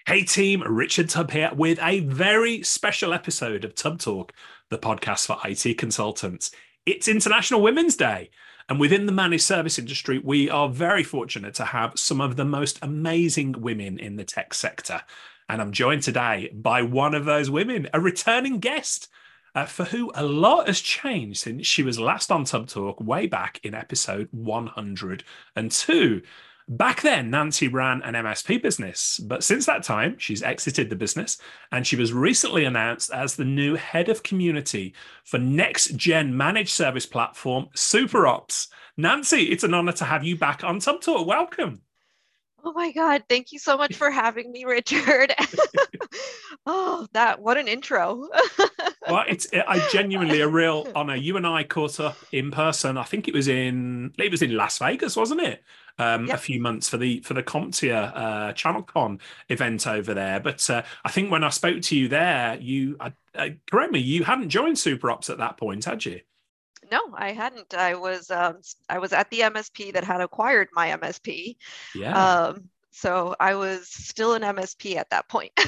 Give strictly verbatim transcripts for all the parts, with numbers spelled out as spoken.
Hey team, Richard Tubb here with a very special episode of Tubb Talk, the podcast for I T consultants. It's International Women's Day, and within the managed service industry, we are very fortunate to have some of the most amazing women in the tech sector. And I'm joined today by one of those women, a returning guest, uh, for who a lot has changed since she was last on Tubb Talk way back in episode one hundred two. Back then, Nancy ran an M S P business, but since that time, she's exited the business and she was recently announced as the new head of community for next gen managed service platform SuperOps. Nancy, it's an honor to have you back on Tubb Talk. Welcome. Oh my God, thank you so much for having me, Richard. Oh, that, what an intro. Well, it's I genuinely a real honor. You and I caught up in person. I think it was in it was in Las Vegas, wasn't it? Um, a Yep. few months for the for the CompTIA uh, ChannelCon event over there. But uh, I think when I spoke to you there, you uh, uh, correct me, you hadn't joined SuperOps at that point, had you? No, I hadn't. I was um, s- I was at the M S P that had acquired my M S P. Yeah. Um, so I was still an M S P at that point.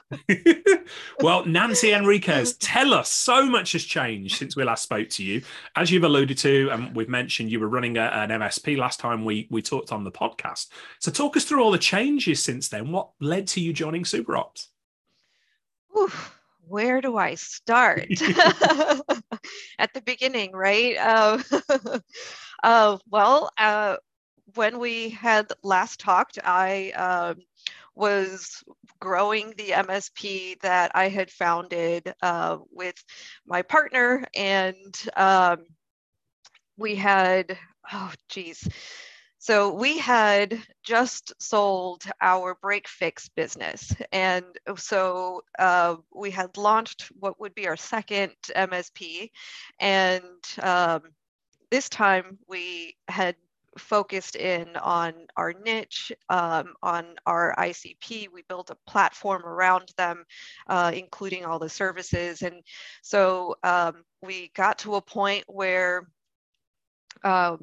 Well, Nancy Enriquez, tell us, so much has changed since we last spoke to you. As you've alluded to, and we've mentioned, you were running a, an M S P last time we we talked on the podcast. So talk us through all the changes since then. What led to you joining SuperOps? Whew, where do I start? At the beginning, right? Uh, uh, well, uh, when we had last talked, I um, was growing the M S P that I had founded uh, with my partner, and um, we had, oh, geez. So we had just sold our break fix business. And so uh, we had launched what would be our second M S P. And um, this time we had focused in on our niche, um, on our I C P. We built a platform around them, uh, including all the services. And so um, we got to a point where um,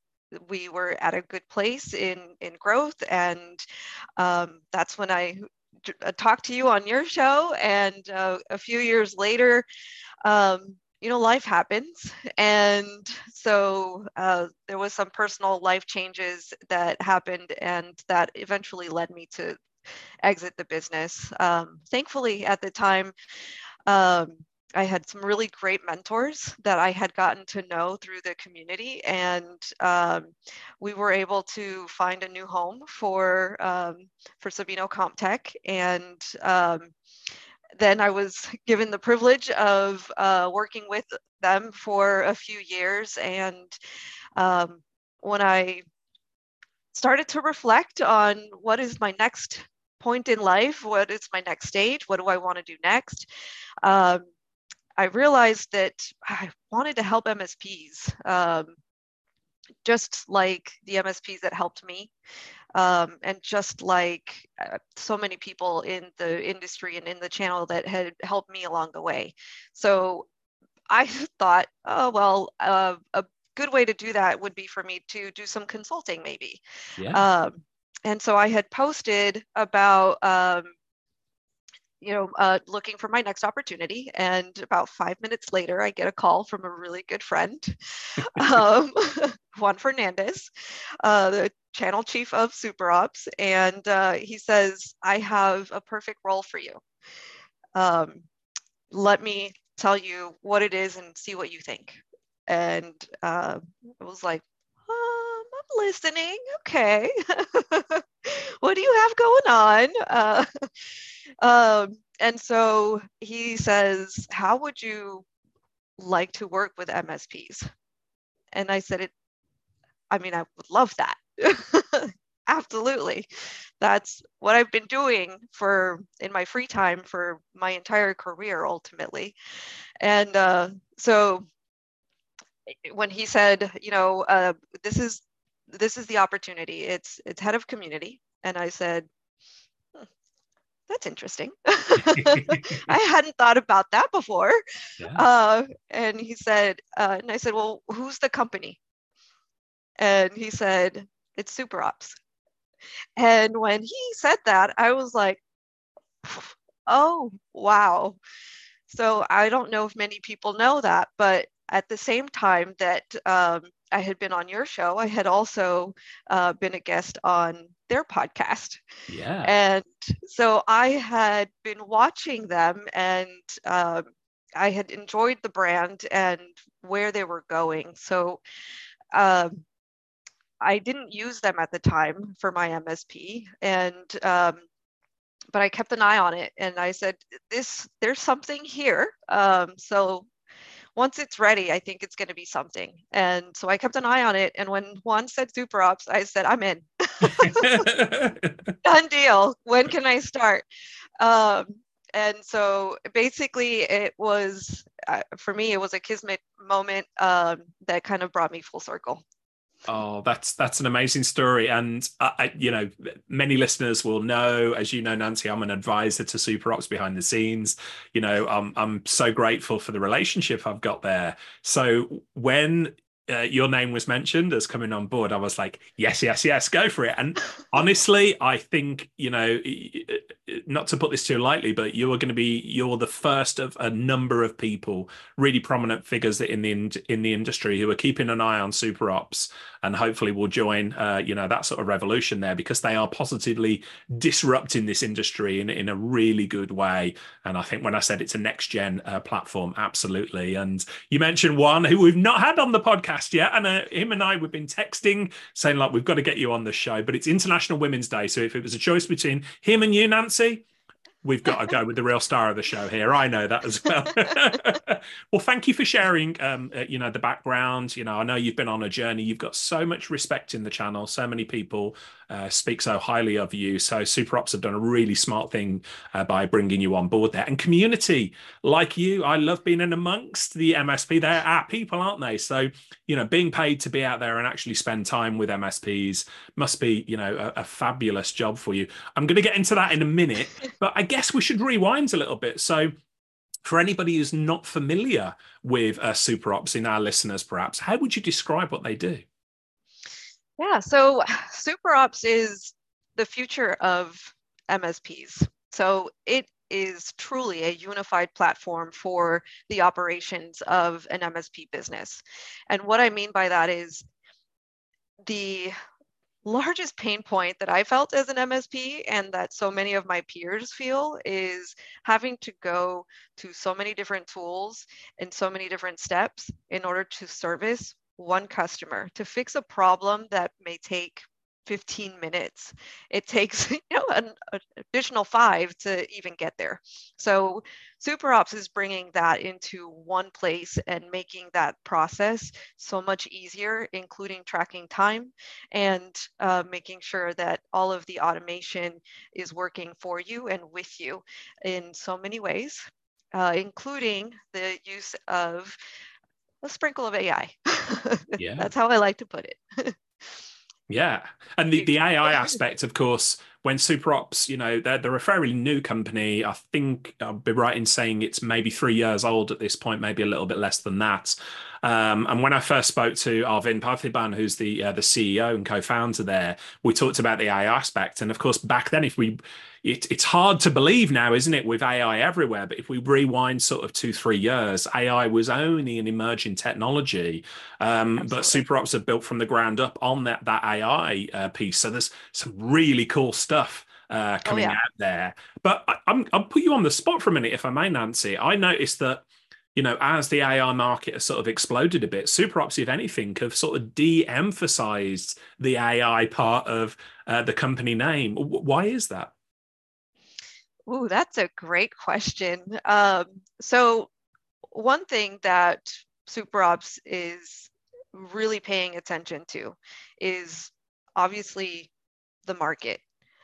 we were at a good place in in growth, and um, that's when I uh, talked to you on your show. And uh, a few years later, um, you know, life happens, and so uh, there was some personal life changes that happened, and that eventually led me to exit the business. Um, thankfully, at the time, um, I had some really great mentors that I had gotten to know through the community, and um, we were able to find a new home for um, for Sabino CompTech, and um, then I was given the privilege of uh, working with them for a few years, and um, when I started to reflect on what is my next point in life, what is my next stage, what do I want to do next. Um, I realized that I wanted to help M S Ps, um, just like the M S Ps that helped me, um, and just like uh, so many people in the industry and in the channel that had helped me along the way. So I thought, oh, well, uh, a good way to do that would be for me to do some consulting, maybe. Yeah. Um, and so I had posted about um, you know, uh, looking for my next opportunity. And about five minutes later, I get a call from a really good friend, um, Juan Fernandez, uh, the channel chief of SuperOps. And uh, he says, I have a perfect role for you. Um, Let me tell you what it is and see what you think. And uh, it was like, um, I'm listening. Okay. What do you have going on? Uh, um, and so he says, how would you like to work with M S Ps? And I said, it, I mean, I would love that. Absolutely. That's what I've been doing for in my free time for my entire career, ultimately. And uh, so when he said, you know, uh, this is this is the opportunity. It's it's head of community. And I said, that's interesting. I hadn't thought about that before. Yeah. Uh, and he said, uh, and I said, well, who's the company? And he said, it's SuperOps. And when he said that, I was like, Oh, wow. So I don't know if many people know that, but at the same time that um, I had been on your show, I had also uh, been a guest on their podcast. Yeah. And so I had been watching them, and um, I had enjoyed the brand and where they were going. So um, I didn't use them at the time for my M S P, and um, but I kept an eye on it, and I said, "This, there's something here." Um, so once it's ready, I think it's going to be something. And so I kept an eye on it. And when Juan said super ops, I said, I'm in. Done deal. When can I start? Um, and so basically, it was, uh, for me, it was a kismet moment um, that kind of brought me full circle. Oh, that's that's an amazing story, and I, I, you know, many listeners will know, as you know, Nancy, I'm an advisor to Super Ops behind the scenes. You know, I'm I'm so grateful for the relationship I've got there. So when uh, your name was mentioned as coming on board, I was like, yes, yes, yes, go for it. And honestly, I think, you know, not to put this too lightly, but you are going to be you're the first of a number of people, really prominent figures in the in the industry, who are keeping an eye on Super Ops, and hopefully will join, uh, you know, that sort of revolution there, because they are positively disrupting this industry in, in a really good way. And I think when I said it's a next gen uh, platform, absolutely. And you mentioned one who we've not had on the podcast yet, and uh, him and I, we've been texting saying like, we've got to get you on the show, but it's International Women's Day. So if it was a choice between him and you, Nancy, we've got to go with the real star of the show here. I know that as well. Well, thank you for sharing, um, uh, you know, the background. You know, I know you've been on a journey. You've got so much respect in the channel. So many people uh, speak so highly of you. So Super Ops have done a really smart thing uh, by bringing you on board there. And community like you, I love being in amongst the M S P. They're our people, aren't they? So, you know, being paid to be out there and actually spend time with M S Ps must be, you know, a, a fabulous job for you. I'm going to get into that in a minute, but I guess we should rewind a little bit. So, for anybody who's not familiar with uh, Super Ops, in our listeners, perhaps, how would you describe what they do? Yeah, so Super Ops is the future of M S Ps. So it is truly a unified platform for the operations of an M S P business. And what I mean by that is the largest pain point that I felt as an M S P, and that so many of my peers feel, is having to go to so many different tools and so many different steps in order to service one customer, to fix a problem that may take fifteen minutes. It takes, you know, an, an additional five to even get there. So Super Ops is bringing that into one place and making that process so much easier, including tracking time and uh, making sure that all of the automation is working for you and with you in so many ways, uh, including the use of a sprinkle of A I. Yeah. That's how I like to put it. Yeah. And the, the A I aspect, of course, when Super Ops, you know, they're, they're a fairly new company. I think I'll be right in saying it's maybe three years old at this point, maybe a little bit less than that. Um, and when I first spoke to Arvind Parthiban, who's the uh, the C E O and co-founder there, we talked about the A I aspect. And of course, back then, if we, it, it's hard to believe now, isn't it, with A I everywhere? But if we rewind sort of two, three years, A I was only an emerging technology. Um, but Super Ops are built from the ground up on that that A I uh, piece. So there's some really cool stuff uh, coming oh, yeah. out there. But I, I'm, I'll put you on the spot for a minute, if I may, Nancy. I noticed that, you know, as the A I market has sort of exploded a bit, Super Ops, if anything, have sort of de-emphasized the A I part of uh, the company name. Why is that? Ooh, that's a great question. Um, so one thing that Super Ops is really paying attention to is obviously the market,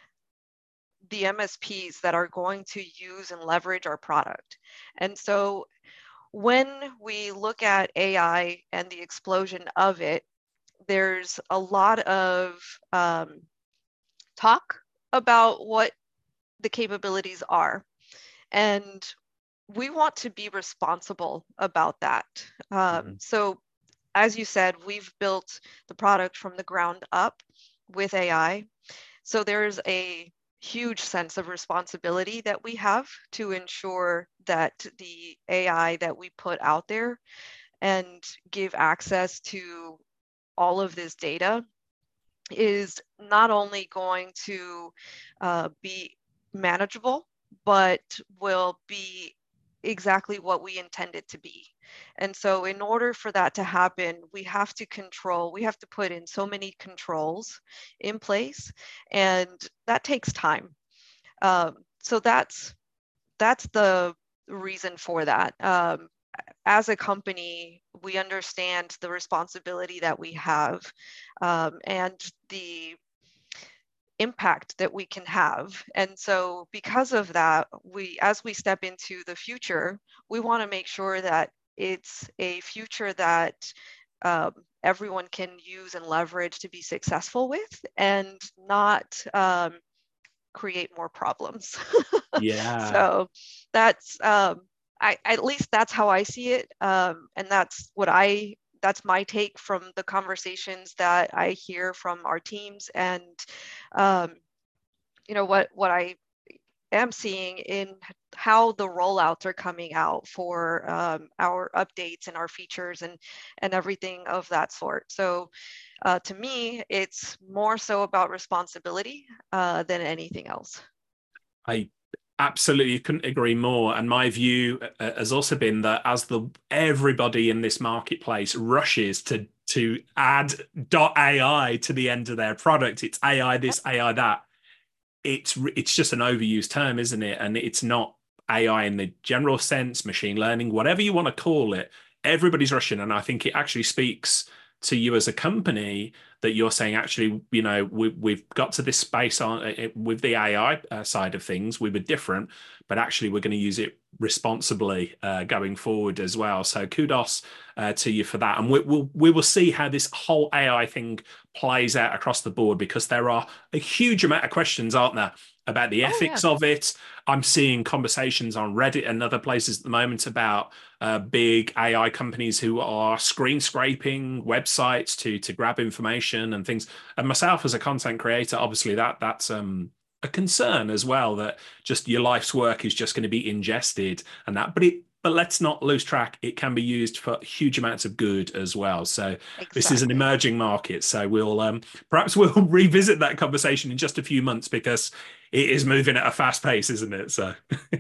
the M S Ps that are going to use and leverage our product. And so when we look at A I and the explosion of it, there's a lot of um, talk about what the capabilities are. And we want to be responsible about that. Um, mm-hmm. So as you said, we've built the product from the ground up with A I. So there's a huge sense of responsibility that we have to ensure that the A I that we put out there and give access to all of this data is not only going to uh, be manageable, but will be exactly what we intend it to be. And so in order for that to happen, we have to control, we have to put in so many controls in place, and that takes time. Um, so that's that's the reason for that. Um, as a company, we understand the responsibility that we have, um, and the impact that we can have. And so because of that, we, as we step into the future, we want to make sure that it's a future that um, everyone can use and leverage to be successful with, and not um, create more problems. Yeah. So that's um, I, at least that's how I see it, um, and that's what I that's my take from the conversations that I hear from our teams, and um, you know what what I am seeing in how the rollouts are coming out for um, our updates and our features and and everything of that sort. So uh, to me, it's more so about responsibility uh, than anything else. I absolutely couldn't agree more. And my view uh, has also been that as the everybody in this marketplace rushes to to add .A I to the end of their product, it's A I Yep. this, A I that. It's it's just an overused term, isn't it? And it's not A I in the general sense, machine learning, whatever you want to call it. Everybody's rushing, and I think it actually speaks to you as a company that you're saying, actually, you know, we, we've got to this space on it, with the A I uh, side of things. We were different, but actually we're going to use it responsibly uh, going forward as well. So kudos uh, to you for that. And we, we'll, we will see how this whole A I thing plays out across the board, because there are a huge amount of questions, aren't there, about the Oh yeah. ethics of it. I'm seeing conversations on Reddit and other places at the moment about uh, big A I companies who are screen scraping websites to to grab information and things. And myself as a content creator, obviously that that's um, a concern as well, that just your life's work is just going to be ingested and that. But it but let's not lose track. It can be used for huge amounts of good as well. So this is an Exactly. emerging market. So we'll um, perhaps we'll revisit that conversation in just a few months, because it is moving at a fast pace, isn't it? So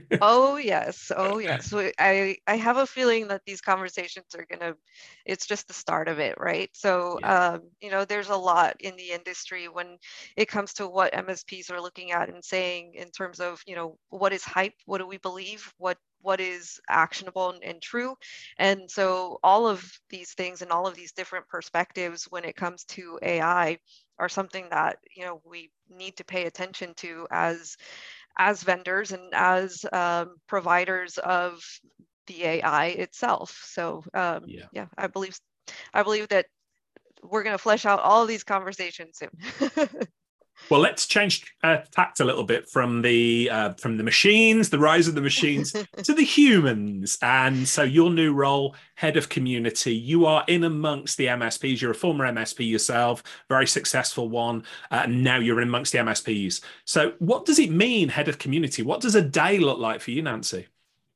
Oh yes, oh yes. So I I have a feeling that these conversations are gonna, it's just the start of it, right? So yeah, um, you know, there's a lot in the industry when it comes to what M S Ps are looking at and saying in terms of, you know, what is hype, what do we believe, what what is actionable and, and true. And so all of these things and all of these different perspectives when it comes to A I are something that, you know, we need to pay attention to as as vendors and as um, providers of the A I itself. So um, yeah. yeah, I believe I believe that we're going to flesh out all of these conversations soon. Well, let's change uh, tact a little bit from the uh, from the machines, the rise of the machines, to the humans. And so, your new role, head of community, you are in amongst the M S Ps. You're a former M S P yourself, very successful one. Uh, and now you're in amongst the M S Ps. So, what does it mean, head of community? What does a day look like for you, Nancy?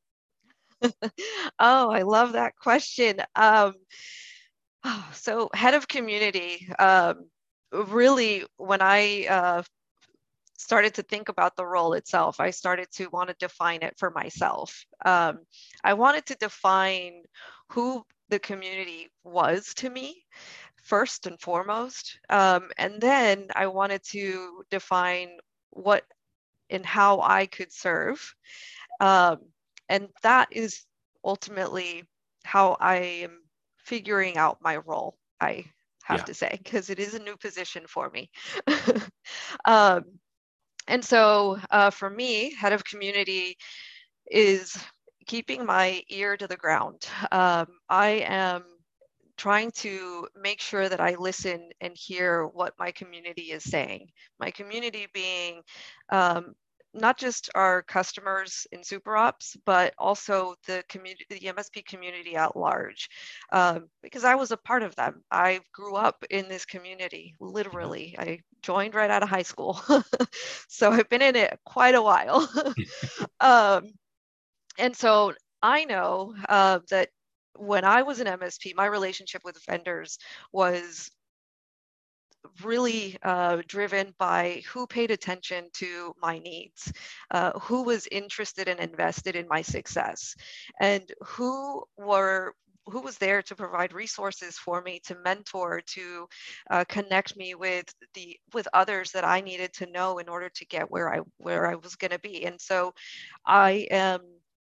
Oh, I love that question. Um, so head of community, um, really, when I uh, started to think about the role itself, I started to want to define it for myself. Um, I wanted to define who the community was to me, first and foremost. Um, and then I wanted to define what and how I could serve. Um, and that is ultimately how I am figuring out my role, I have Yeah, to say, because it is a new position for me. um, and so uh, for me, head of community is keeping my ear to the ground. Um, I am trying to make sure that I listen and hear what my community is saying. My community being um, not just our customers in SuperOps, but also the community, the M S P community at large, um, because I was a part of them. I grew up in this community, literally. I joined right out of high school, so I've been in it quite a while. um, and so I know uh, that when I was an M S P, my relationship with vendors was really uh, driven by who paid attention to my needs, uh, who was interested and invested in my success, and who were who was there to provide resources for me, to mentor, to uh, connect me with the with others that I needed to know in order to get where I where I was going to be. And so I am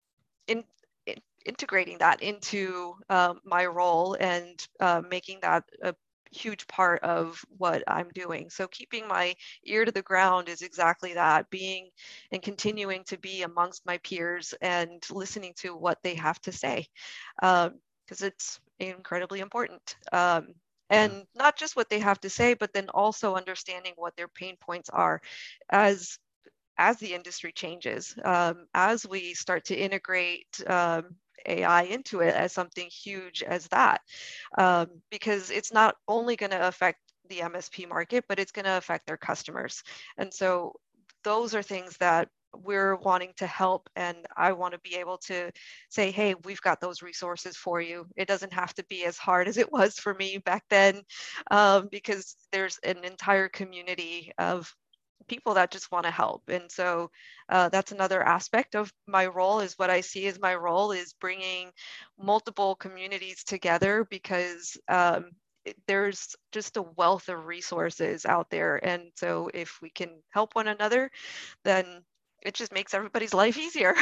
in, in integrating that into uh, my role and uh, making that a huge part of what I'm doing. So keeping my ear to the ground is exactly that, being and continuing to be amongst my peers and listening to what they have to say, because um, it's incredibly important. Um, Yeah. and not just what they have to say, but then also understanding what their pain points are as as the industry changes, um, as we start to integrate um, A I into it as something huge as that, um, because it's not only going to affect the M S P market, but it's going to affect their customers. And so those are things that we're wanting to help, and I want to be able to say, hey, we've got those resources for you. It doesn't have to be as hard as it was for me back then, um, because there's an entire community of people that just want to help. And so uh, that's another aspect of my role, is what I see as my role is bringing multiple communities together, because um, it- there's just a wealth of resources out there. And so if we can help one another, then it just makes everybody's life easier.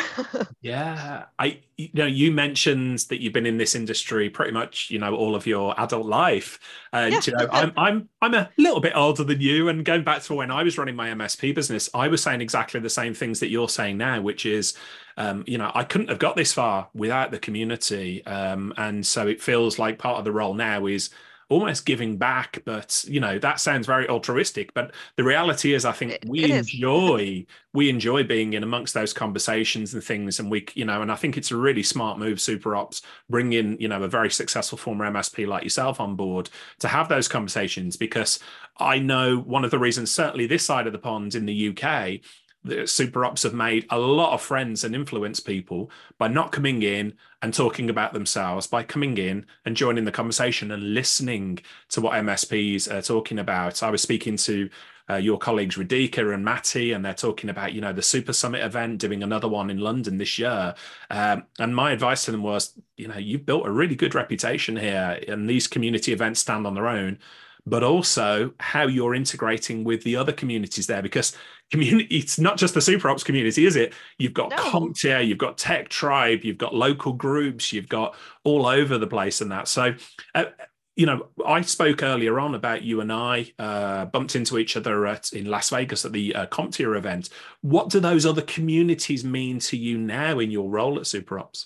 Yeah, I you know you mentioned that you've been in this industry pretty much you know all of your adult life, and you know Yeah. I'm I'm I'm a little bit older than you, and going back to when I was running my M S P business, I was saying exactly the same things that you're saying now, which is, um, you know, I couldn't have got this far without the community, um, and so it feels like part of the role now is almost giving back, but you know that sounds very altruistic, but the reality is I think it, we it is. enjoy we enjoy being in amongst those conversations and things, and we you know and I think it's a really smart move, SuperOps, bring in you know a very successful former M S P like yourself on board to have those conversations, because I know one of the reasons, certainly this side of the pond in the U K, the SuperOps have made a lot of friends and influence people by not coming in and talking about themselves, by coming in and joining the conversation and listening to what M S Ps are talking about. I was speaking to uh, your colleagues Radhika and Matty, and they're talking about, you know, the Super Summit event, doing another one in London this year. Um, and my advice to them was, you know, you've built a really good reputation here, and these community events stand on their own, but also how you're integrating with the other communities there, because community, it's not just the SuperOps community, is it? You've got No. CompTIA, you've got Tech Tribe, you've got local groups, you've got all over the place and that. So, uh, you know, I spoke earlier on about you and I uh, bumped into each other at, in Las Vegas at the uh, CompTIA event. What do those other communities mean to you now in your role at SuperOps?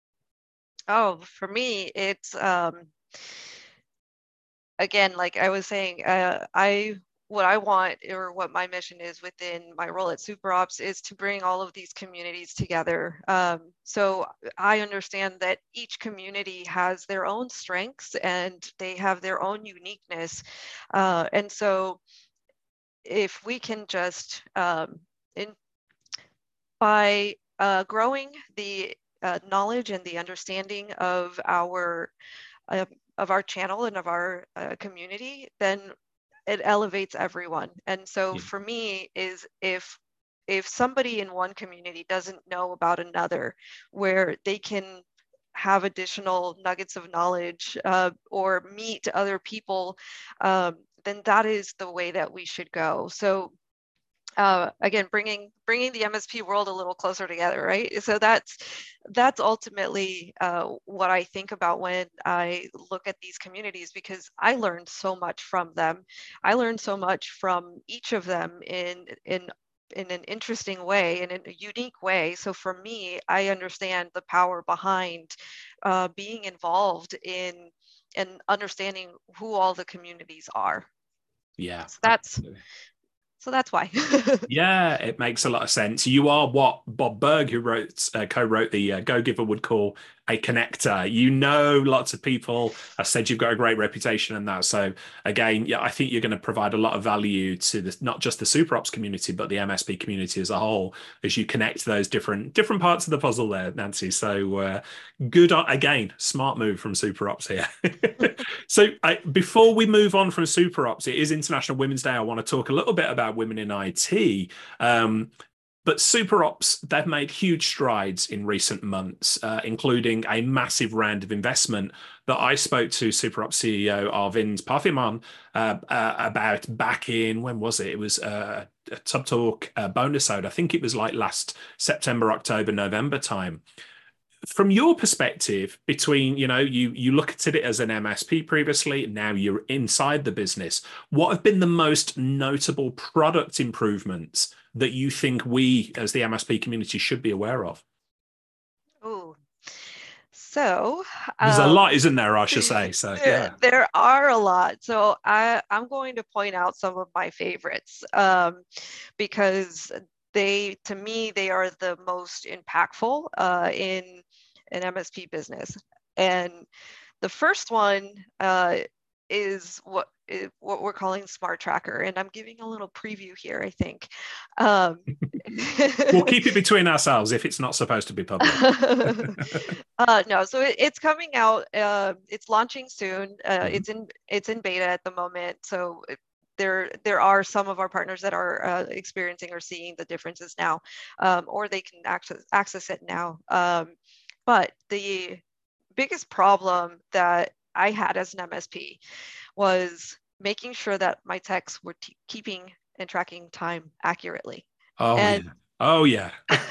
Oh, for me, it's um, again, like I was saying, uh, I what I want, or what my mission is within my role at SuperOps, is to bring all of these communities together. Um, so I understand that each community has their own strengths and they have their own uniqueness. Uh, and so if we can just, um, in, by uh, growing the uh, knowledge and the understanding of our uh, of our channel and of our uh, community, then it elevates everyone. And so Yeah. for me is if if somebody in one community doesn't know about another, where they can have additional nuggets of knowledge uh, or meet other people, um, then that is the way that we should go. So uh, again, bringing bringing the M S P world a little closer together, right? So that's that's ultimately uh, what I think about when I look at these communities, because I learned so much from them. I learned so much from each of them in in in an interesting way, in a unique way. So for me, I understand the power behind uh, being involved in and understanding who all the communities are. Yeah, So that's absolutely. so that's why. Yeah, it makes a lot of sense. You are what Bob Berg, who wrote, uh, co-wrote the uh, Go Giver, would call a connector. You know, lots of people have said you've got a great reputation in that. So again, yeah, I think you're going to provide a lot of value to the, not just the super ops community, but the M S P community as a whole, as you connect those different different parts of the puzzle there, Nancy. So uh, good, on, again, smart move from super ops here. So I, before we move on from super ops, it is International Women's Day. I want to talk a little bit about women in I T. Um, but super ops, they've made huge strides in recent months, uh, including a massive round of investment that I spoke to super ops C E O Arvind Parthiman uh, uh, about back in, when was it? It was uh, a Tub Talk uh, bonus ode. I think it was like last September, October, November time. From your perspective, between, you know, you you looked at it as an M S P previously, now you're inside the business, what have been the most notable product improvements that you think we as the M S P community should be aware of? Ooh. So There's a um, lot, isn't there, I should say. So there, yeah. there are a lot. So I, I'm going to point out some of my favorites um, because they, to me, they are the most impactful uh, in an M S P business. And the first one uh, is what is what we're calling Smart Tracker, and I'm giving a little preview here, I think. Um, We'll keep it between ourselves if it's not supposed to be public. uh, no, so it, it's coming out. Uh, it's launching soon. Uh, Mhm. It's in it's in beta at the moment. So it- there there are some of our partners that are uh, experiencing or seeing the differences now, um, or they can access access it now. Um, but the biggest problem that I had as an M S P was making sure that my techs were t- keeping and tracking time accurately. Oh And yeah. Oh yeah.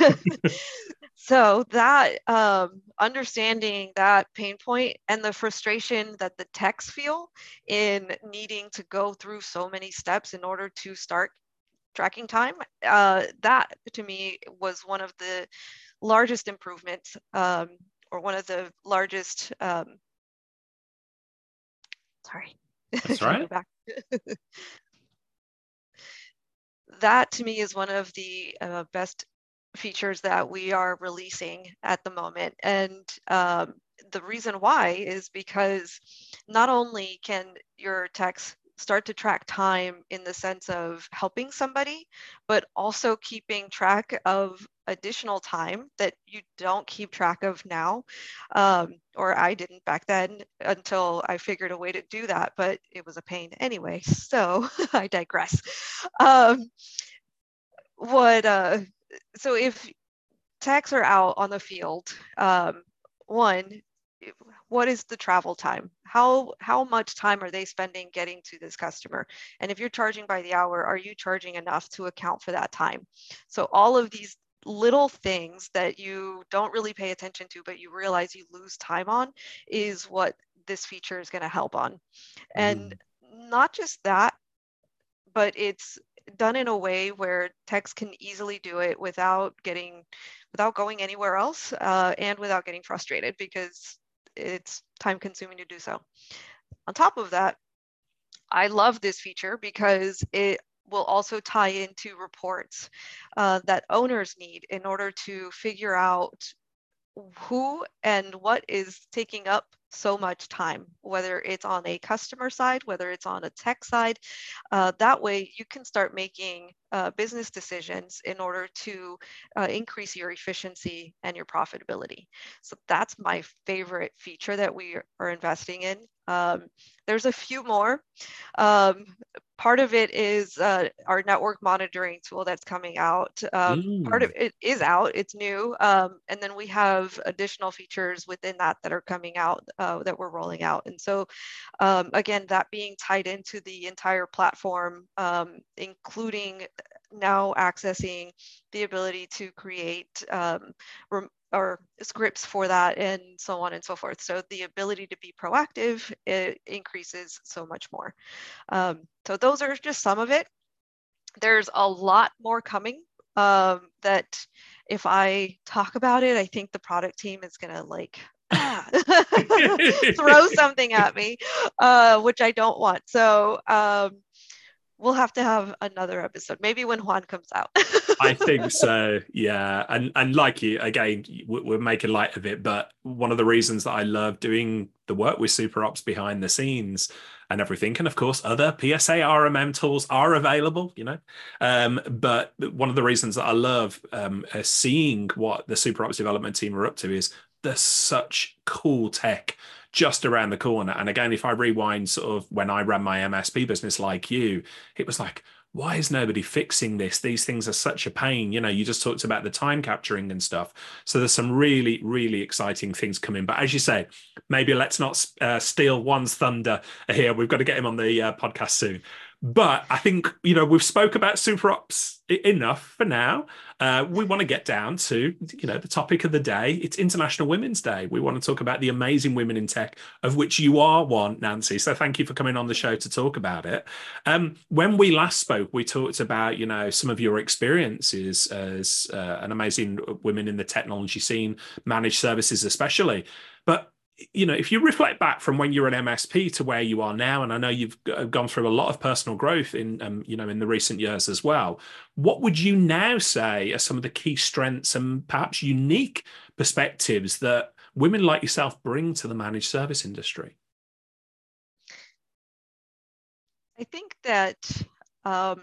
so that um, understanding that pain point and the frustration that the techs feel in needing to go through so many steps in order to start tracking time, uh, that to me was one of the largest improvements um, or one of the largest, um, sorry, That's trying to go right. back. That to me is one of the uh, best features that we are releasing at the moment. And um, the reason why is because not only can your techs start to track time in the sense of helping somebody, but also keeping track of additional time that you don't keep track of now. Um, or I didn't back then until I figured a way to do that, but it was a pain anyway. So I digress. Um, what uh, so if techs are out on the field, um, one, what is the travel time? How how much time are they spending getting to this customer? And if you're charging by the hour, are you charging enough to account for that time? So all of these little things that you don't really pay attention to, but you realize you lose time on, is what this feature is going to help on. And Mm. not just that, but it's done in a way where techs can easily do it without getting without going anywhere else uh, and without getting frustrated because it's time consuming to do so. On top of that, I love this feature because it will also tie into reports uh, that owners need in order to figure out who and what is taking up so much time, whether it's on a customer side, whether it's on a tech side. Uh, that way you can start making uh, business decisions in order to uh, increase your efficiency and your profitability. So that's my favorite feature that we are investing in. Um, there's a few more. Um, part of it is uh, our network monitoring tool that's coming out. Um, part of Mm. it is out, it's new. Um, and then we have additional features within that that are coming out uh, that we're rolling out. And so um, again, that being tied into the entire platform, um, including now accessing the ability to create um, or scripts for that and so on and so forth. So the ability to be proactive, it increases so much more. Um, so those are just some of it. There's a lot more coming um, that if I talk about it, I think the product team is gonna like ah, throw something at me, uh, which I don't want. So um, we'll have to have another episode, maybe when Juan comes out. I think so, yeah. And and like you, again, we're making light of it, but one of the reasons that I love doing the work with SuperOps behind the scenes and everything, and of course, other P S A R M M tools are available, you know. Um, but one of the reasons that I love um, uh, seeing what the SuperOps development team are up to is there's such cool tech just around the corner. And again, if I rewind sort of when I ran my M S P business like you, it was like, why is nobody fixing this? These things are such a pain. You know, you just talked about the time capturing and stuff. So there's some really, really exciting things coming. But as you say, maybe let's not uh, steal Juan's thunder here. We've got to get him on the uh, podcast soon. But I think, you know, we've spoke about SuperOps enough for now. Uh, we want to get down to, you know, the topic of the day. It's International Women's Day. We want to talk about the amazing women in tech, of which you are one, Nancy. So thank you for coming on the show to talk about it. Um, when we last spoke, we talked about, you know, some of your experiences as uh, an amazing women in the technology scene, managed services especially. But you know, if you reflect back from when you're an M S P to where you are now, and I know you've gone through a lot of personal growth in, um, you know, in the recent years as well, what would you now say are some of the key strengths and perhaps unique perspectives that women like yourself bring to the managed service industry? I think that, um,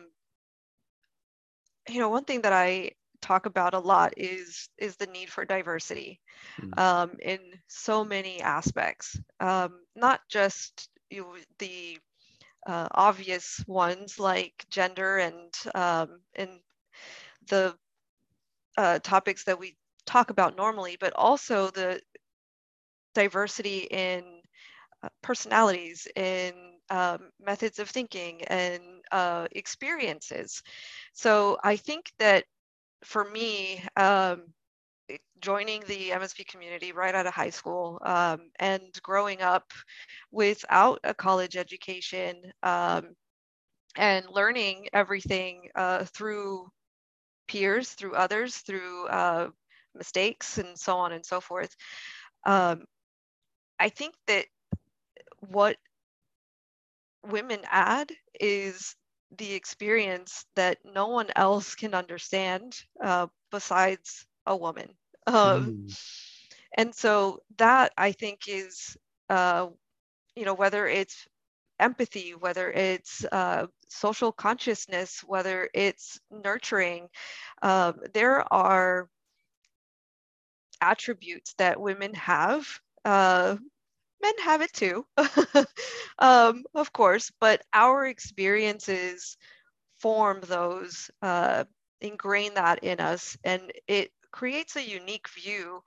you know, one thing that I talk about a lot is is the need for diversity mm. um, in so many aspects, um, not just you know, the uh, obvious ones like gender and um, and the uh, topics that we talk about normally, but also the diversity in uh, personalities, in um, methods of thinking, and uh, experiences. So I think that for me, um, joining the M S P community right out of high school um, and growing up without a college education um, and learning everything uh, through peers, through others, through uh, mistakes, and so on and so forth. Um, I think that what women add is the experience that no one else can understand uh, besides a woman. Um, mm. And so that I think is, uh, you know, whether it's empathy, whether it's uh, social consciousness, whether it's nurturing, um, there are attributes that women have. Uh, men have it too, um, of course, but our experiences form those, uh, ingrain that in us, and it creates a unique view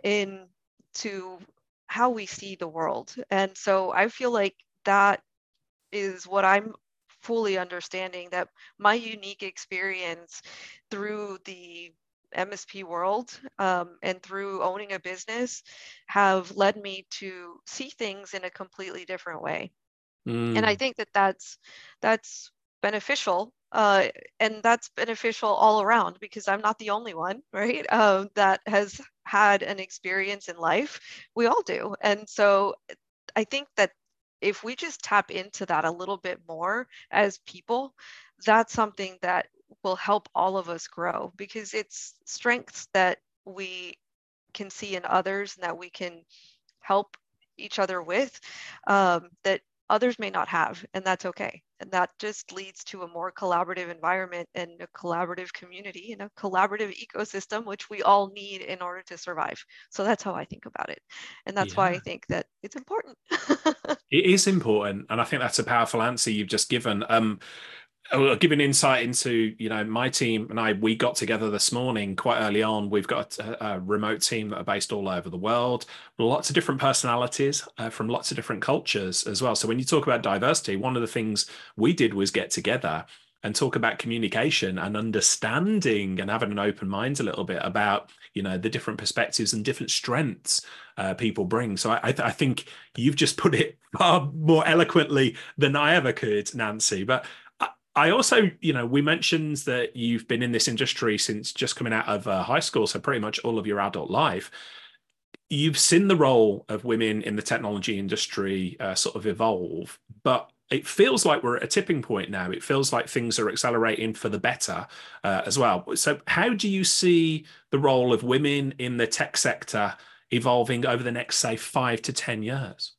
into how we see the world. And so I feel like that is what I'm fully understanding, that my unique experience through the M S P world um, and through owning a business have led me to see things in a completely different way. Mm. And I think that that's that's beneficial, uh, and that's beneficial all around, because I'm not the only one, right, uh, that has had an experience in life. We all do. And so I think that if we just tap into that a little bit more as people, that's something that will help all of us grow, because it's strengths that we can see in others and that we can help each other with, um, that others may not have, and that's okay. And that just leads to a more collaborative environment and a collaborative community and a collaborative ecosystem, which we all need in order to survive. So that's how I think about it. And that's yeah. why I think that it's important. It is important. And I think that's a powerful answer you've just given. Um, I'll give an insight into, you know, my team and I, we got together this morning quite early on. We've got a, a remote team that are based all over the world, lots of different personalities uh, from lots of different cultures as well. So when you talk about diversity, one of the things we did was get together and talk about communication and understanding and having an open mind a little bit about, you know, the different perspectives and different strengths uh, people bring. So I, I, th- I think you've just put it far more eloquently than I ever could, Nancy. But I also, you know, we mentioned that you've been in this industry since just coming out of uh, high school, so pretty much all of your adult life. You've seen the role of women in the technology industry uh, sort of evolve, but it feels like we're at a tipping point now. It feels like things are accelerating for the better uh, as well. So, how do you see the role of women in the tech sector evolving over the next, say, five to ten years?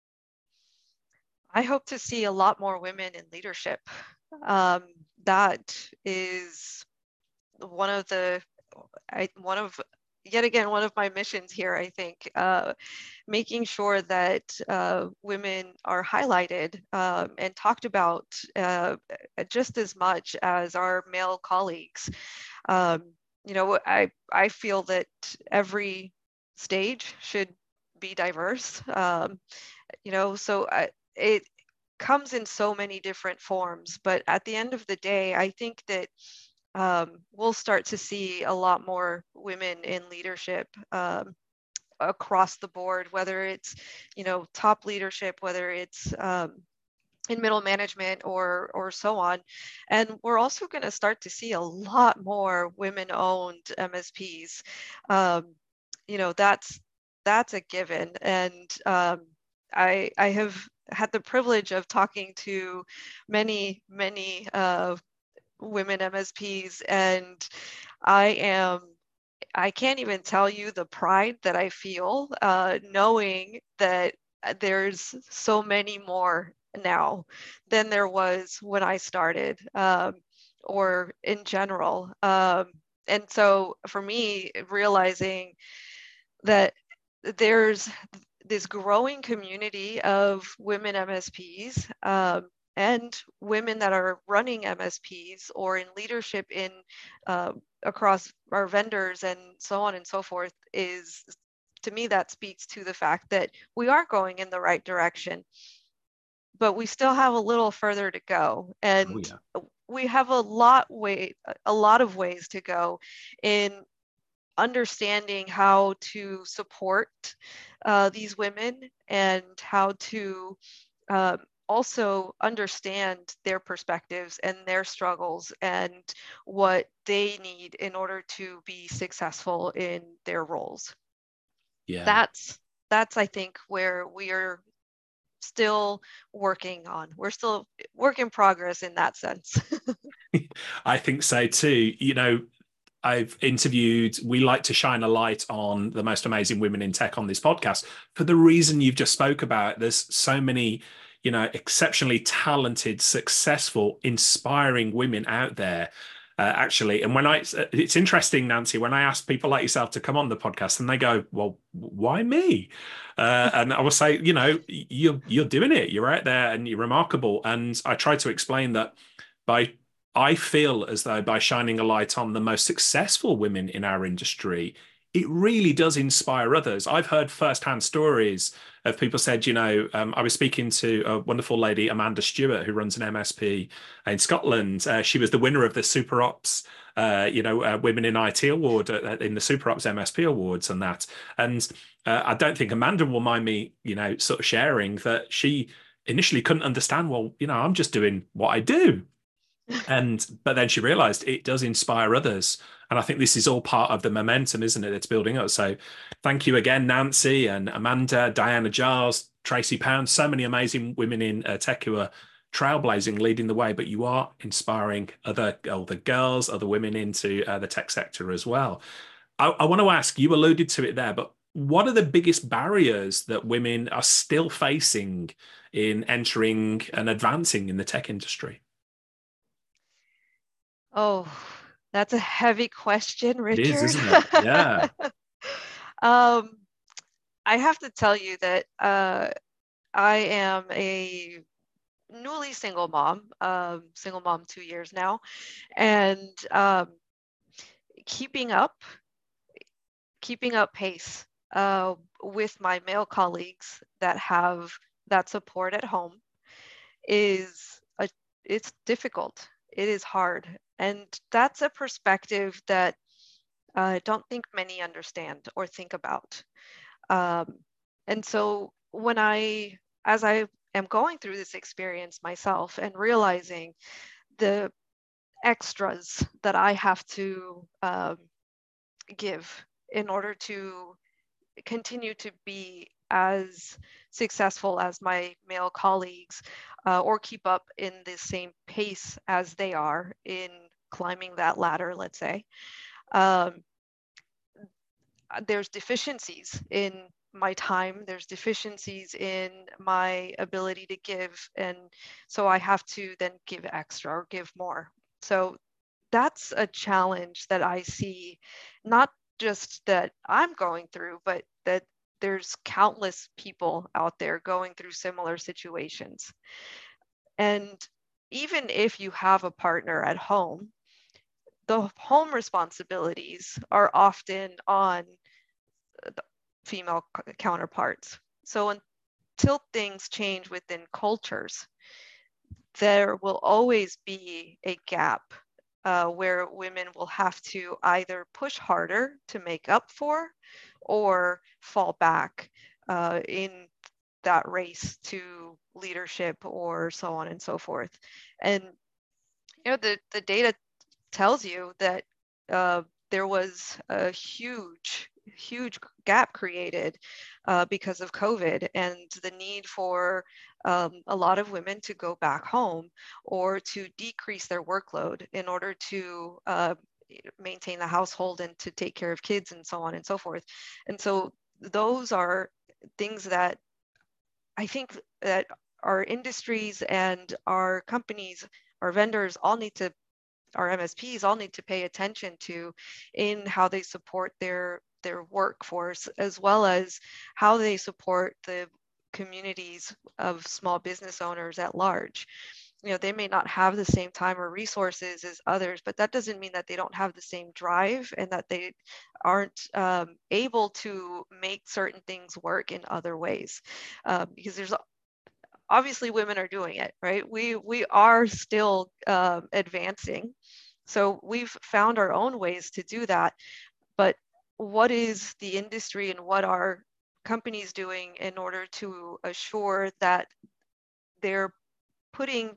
I hope to see a lot more women in leadership. Um, that is one of the, I, one of, yet again, one of my missions here, I think, uh, making sure that uh, women are highlighted um, and talked about uh, just as much as our male colleagues. Um, you know, I, I feel that every stage should be diverse. Um, you know, so I, it comes in so many different forms, but at the end of the day, I think that um, we'll start to see a lot more women in leadership um, across the board, whether it's, you know, top leadership, whether it's um, in middle management or or so on. And we're also going to start to see a lot more women-owned M S Ps. Um, you know, that's that's a given. And um, I I have had the privilege of talking to many many uh, women M S Ps, and I am I can't even tell you the pride that I feel uh, knowing that there's so many more now than there was when I started, um, or in general. Um, and so for me, realizing that there's this growing community of women M S Ps um, and women that are running M S Ps or in leadership in uh, across our vendors and so on and so forth is, to me, that speaks to the fact that we are going in the right direction, but we still have a little further to go. Oh, And yeah. we have a lot way a lot of ways to go in understanding how to support uh, these women and how to um, also understand their perspectives and their struggles and what they need in order to be successful in their roles. Yeah. That's that's I think where we are still working on. We're still work in progress in that sense. I think so too. You know, I've interviewed, we like to shine a light on the most amazing women in tech on this podcast for the reason you've just spoke about. There's so many, you know, exceptionally talented, successful, inspiring women out there. Uh, actually, and when I, it's interesting, Nancy, when I ask people like yourself to come on the podcast, and they go, "Well, why me?" Uh, and I will say, you know, you're you're doing it. You're out there, and you're remarkable. And I try to explain that by I feel as though by shining a light on the most successful women in our industry, it really does inspire others. I've heard firsthand stories of people said, you know, um, I was speaking to a wonderful lady, Amanda Stewart, who runs an M S P in Scotland. Uh, she was the winner of the Super Ops, uh, you know, uh, Women in I T award uh, in the Super Ops M S P awards and that. And uh, I don't think Amanda will mind me, you know, sort of sharing that she initially couldn't understand, well, you know, I'm just doing what I do. And but then she realized it does inspire others. And I think this is all part of the momentum, isn't it? It's building up. So thank you again, Nancy and Amanda, Diana Giles, Tracy Pound, so many amazing women in uh, tech who are trailblazing, leading the way, but you are inspiring other older girls, other women into uh, the tech sector as well. I, I want to ask, you alluded to it there, but what are the biggest barriers that women are still facing in entering and advancing in the tech industry? Oh, that's a heavy question, It is, Richard. isn't it? Yeah. um, I have to tell you that uh, I am a newly single mom, um, single mom two years now, and um, keeping up, keeping up pace uh, with my male colleagues that have that support at home is a, it's difficult. It is hard, and that's a perspective that I don't think many understand or think about. Um, and so when I, as I am going through this experience myself and realizing the extras that I have to um, give in order to continue to be as successful as my male colleagues, uh, or keep up in the same pace as they are in climbing that ladder, let's say. Um, there's deficiencies in my time, there's deficiencies in my ability to give, and so I have to then give extra or give more. So that's a challenge that I see, not just that I'm going through, but that there's countless people out there going through similar situations. And even if you have a partner at home, the home responsibilities are often on the female counterparts. So until things change within cultures, there will always be a gap uh, where women will have to either push harder to make up for or fall back uh, in that race to leadership or so on and so forth. And you know, the, the data tells you that uh, there was a huge, huge gap created uh, because of COVID and the need for um, a lot of women to go back home or to decrease their workload in order to uh, maintain the household and to take care of kids and so on and so forth. And so those are things that I think that our industries and our companies, our vendors all need to, our M S Ps all need to pay attention to in how they support their their workforce, as well as how they support the communities of small business owners at large. You know, they may not have the same time or resources as others, but that doesn't mean that they don't have the same drive and that they aren't um, able to make certain things work in other ways. Uh, because there's obviously women are doing it, right? We we are still um, advancing, so we've found our own ways to do that. But what is the industry and what are companies doing in order to assure that they're putting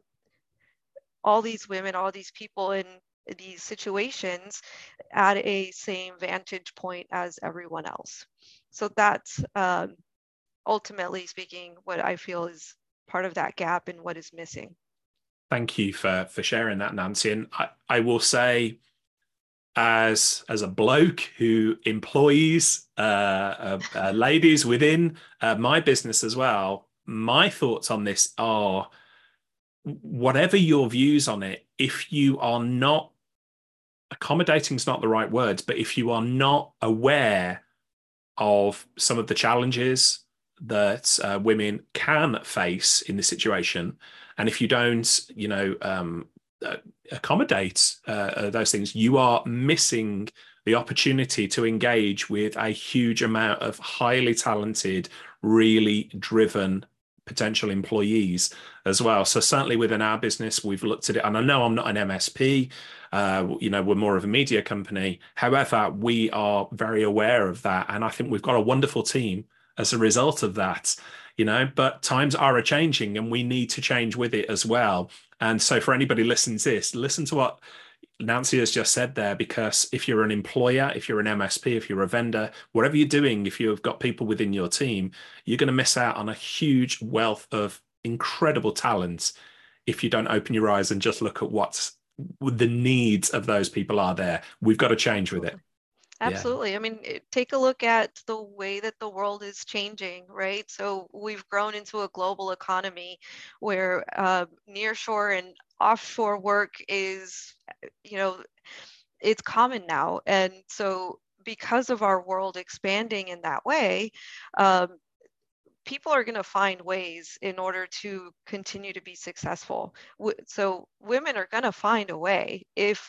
all these women, all these people in these situations at a same vantage point as everyone else? So that's um, ultimately speaking what I feel is part of that gap and what is missing. Thank you for for sharing that, Nancy. And I, I will say, as as a bloke who employs uh, uh, uh, ladies within uh, my business as well, my thoughts on this are, whatever your views on it, if you are not, accommodating is not the right words, but if you are not aware of some of the challenges that uh, women can face in this situation, and if you don't, you know, um, uh, accommodate uh, uh, those things, you are missing the opportunity to engage with a huge amount of highly talented, really driven potential employees as well. So certainly within our business, we've looked at it, and I know I'm not an M S P, uh, you know, we're more of a media company. However, we are very aware of that, and I think we've got a wonderful team as a result of that, you know, but times are a changing and we need to change with it as well. And so for anybody listening to this, listen to what Nancy has just said there, because if you're an employer, if you're an M S P, if you're a vendor, whatever you're doing, if you've got people within your team, you're going to miss out on a huge wealth of incredible talent if you don't open your eyes and just look at what's the needs of those people are there. We've got to change with it. Absolutely. Yeah. I mean, take a look at the way that the world is changing, right? So we've grown into a global economy where uh, nearshore and offshore work is, you know, it's common now. And so because of our world expanding in that way, um, people are going to find ways in order to continue to be successful. So women are going to find a way. If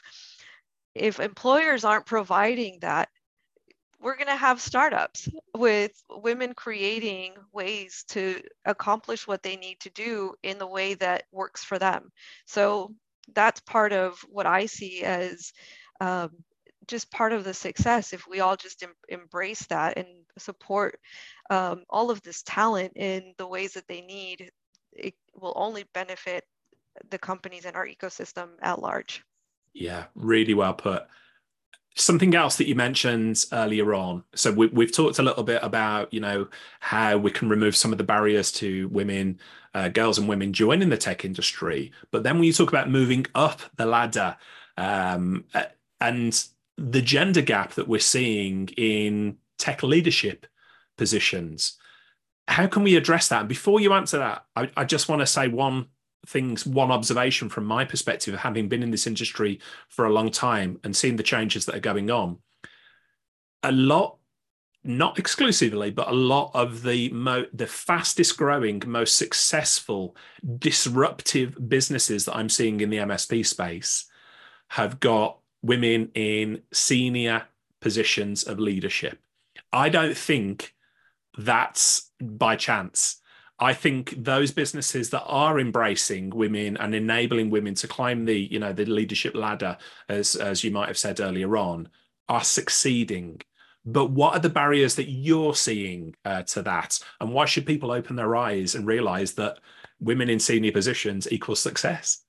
if employers aren't providing that, we're going to have startups with women creating ways to accomplish what they need to do in the way that works for them. So that's part of what I see as um, just part of the success. If we all just em- embrace that and support um, all of this talent in the ways that they need, it will only benefit the companies and our ecosystem at large. Yeah, really well put. Something else that you mentioned earlier on. So we, we've talked a little bit about, you know, how we can remove some of the barriers to women, uh, girls and women joining the tech industry. But then when you talk about moving up the ladder, um, uh, and the gender gap that we're seeing in tech leadership positions, how can we address that? And before you answer that, I, I just want to say one things, one observation from my perspective, having been in this industry for a long time and seeing the changes that are going on. A lot, not exclusively, but a lot of the mo- the fastest growing, most successful, disruptive businesses that I'm seeing in the M S P space have got women in senior positions of leadership. I don't think that's by chance. I think those businesses that are embracing women and enabling women to climb the, you know, the leadership ladder, as as you might have said earlier on, are succeeding. But what are the barriers that you're seeing uh, to that? And why should people open their eyes and realize that women in senior positions equals success?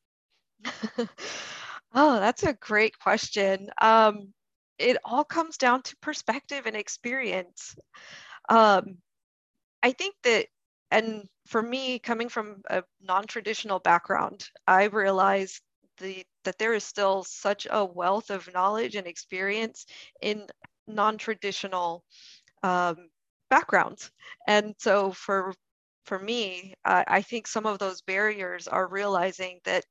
Oh, that's a great question. Um, it all comes down to perspective and experience. Um, I think that, and for me, coming from a non-traditional background, I realized the that there is still such a wealth of knowledge and experience in non-traditional um, backgrounds. And so for for me, I, I think some of those barriers are realizing that